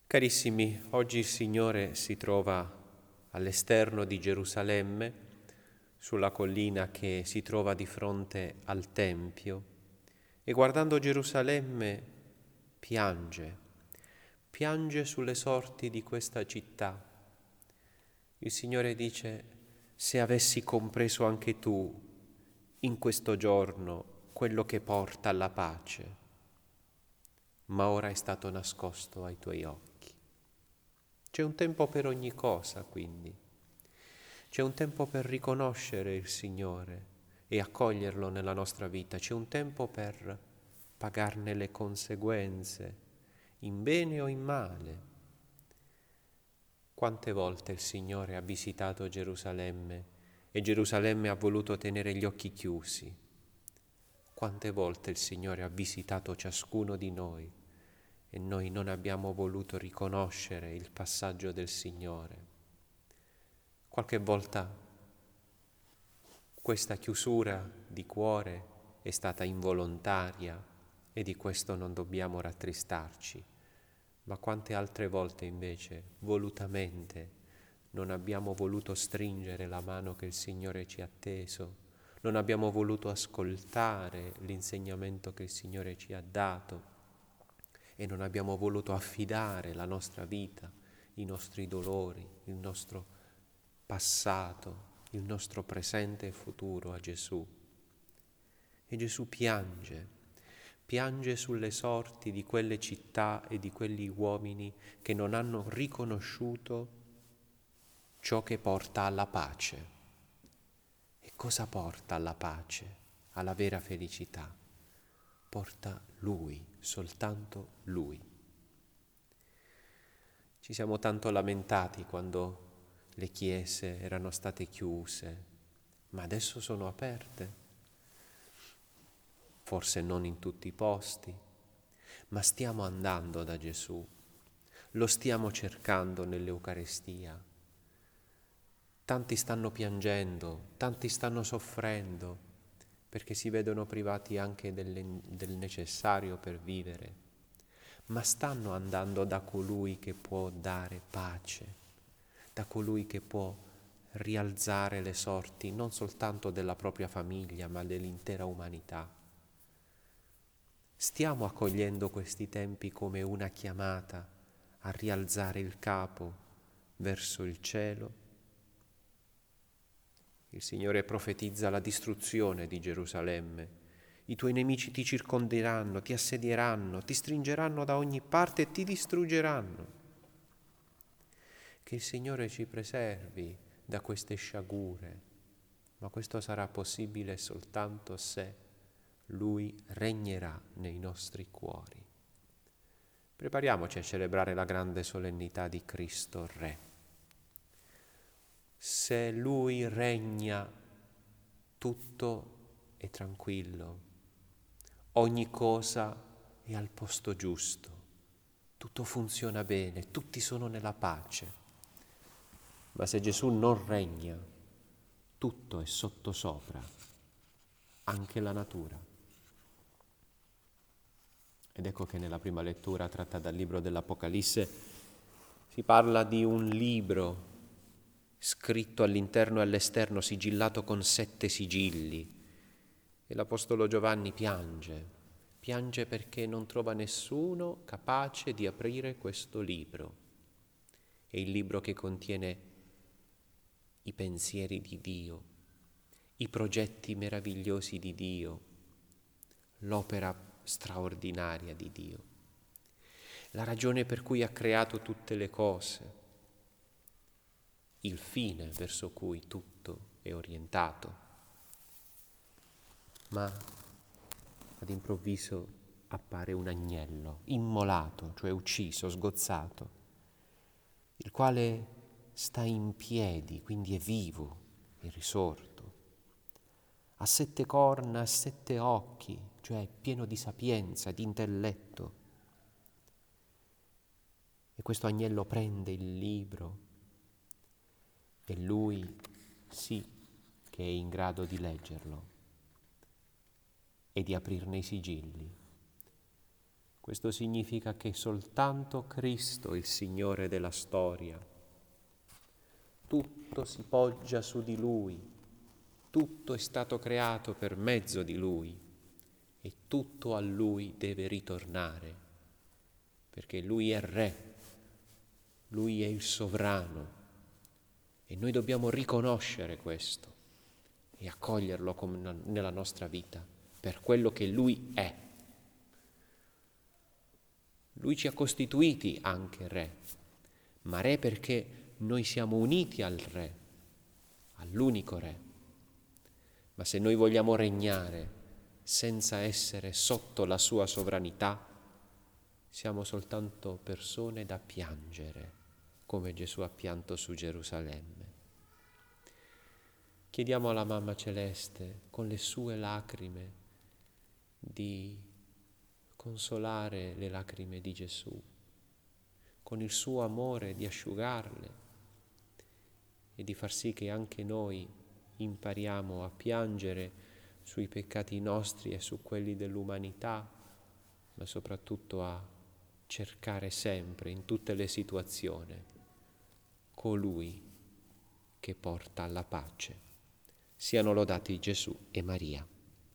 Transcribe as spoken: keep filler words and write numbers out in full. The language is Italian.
Carissimi, oggi il Signore si trova all'esterno di Gerusalemme, sulla collina che si trova di fronte al Tempio, e guardando Gerusalemme piange, piange sulle sorti di questa città. Il Signore dice: se avessi compreso anche tu in questo giorno quello che porta alla pace, ma ora è stato nascosto ai tuoi occhi. C'è un tempo per ogni cosa, quindi. C'è un tempo per riconoscere il Signore e accoglierlo nella nostra vita. C'è un tempo per pagarne le conseguenze, in bene o in male. Quante volte il Signore ha visitato Gerusalemme e Gerusalemme ha voluto tenere gli occhi chiusi? Quante volte il Signore ha visitato ciascuno di noi e noi non abbiamo voluto riconoscere il passaggio del Signore? Qualche volta questa chiusura di cuore è stata involontaria e di questo non dobbiamo rattristarci, ma quante altre volte invece volutamente non abbiamo voluto stringere la mano che il Signore ci ha teso, non abbiamo voluto ascoltare l'insegnamento che il Signore ci ha dato e non abbiamo voluto affidare la nostra vita, i nostri dolori, il nostro passato, il nostro presente e futuro a Gesù. E Gesù piange, piange sulle sorti di quelle città e di quegli uomini che non hanno riconosciuto ciò che porta alla pace. E cosa porta alla pace, alla vera felicità? Porta Lui, soltanto Lui. Ci siamo tanto lamentati quando le chiese erano state chiuse, ma adesso sono aperte. Forse non in tutti i posti, ma stiamo andando da Gesù, lo stiamo cercando nell'Eucaristia. Tanti stanno piangendo, tanti stanno soffrendo, perché si vedono privati anche delle, del necessario per vivere, ma stanno andando da colui che può dare pace, da colui che può rialzare le sorti non soltanto della propria famiglia, ma dell'intera umanità. Stiamo accogliendo questi tempi come una chiamata a rialzare il capo verso il cielo. Il Signore profetizza la distruzione di Gerusalemme. I tuoi nemici ti circonderanno, ti assedieranno, ti stringeranno da ogni parte e ti distruggeranno. Che il Signore ci preservi da queste sciagure, ma questo sarà possibile soltanto se Lui regnerà nei nostri cuori. Prepariamoci a celebrare la grande solennità di Cristo Re. Se Lui regna, tutto è tranquillo, ogni cosa è al posto giusto, tutto funziona bene, tutti sono nella pace. Ma se Gesù non regna, tutto è sottosopra, anche la natura. Ed ecco che nella prima lettura tratta dal libro dell'Apocalisse si parla di un libro scritto all'interno e all'esterno, sigillato con sette sigilli. E l'Apostolo Giovanni piange, piange perché non trova nessuno capace di aprire questo libro. È il libro che contiene i pensieri di Dio, i progetti meravigliosi di Dio, l'opera straordinaria di Dio, la ragione per cui ha creato tutte le cose, il fine verso cui tutto è orientato. Ma ad improvviso appare un agnello immolato, cioè ucciso, sgozzato, il quale sta in piedi, quindi è vivo, è risorto, ha sette corna e sette occhi, cioè è pieno di sapienza, di intelletto. E questo agnello prende il libro e lui sì che è in grado di leggerlo e di aprirne i sigilli. Questo significa che soltanto Cristo, il Signore della storia, tutto si poggia su di Lui, tutto è stato creato per mezzo di Lui e tutto a Lui deve ritornare, perché Lui è Re, Lui è il sovrano e noi dobbiamo riconoscere questo e accoglierlo come nella nostra vita per quello che Lui è. Lui ci ha costituiti anche Re, ma Re perché noi siamo uniti al Re, all'unico Re. Ma se noi vogliamo regnare senza essere sotto la sua sovranità, siamo soltanto persone da piangere, come Gesù ha pianto su Gerusalemme. Chiediamo alla Mamma Celeste, con le sue lacrime, di consolare le lacrime di Gesù, con il suo amore di asciugarle e di far sì che anche noi impariamo a piangere sui peccati nostri e su quelli dell'umanità, ma soprattutto a cercare sempre, in tutte le situazioni, colui che porta alla pace. Siano lodati Gesù e Maria.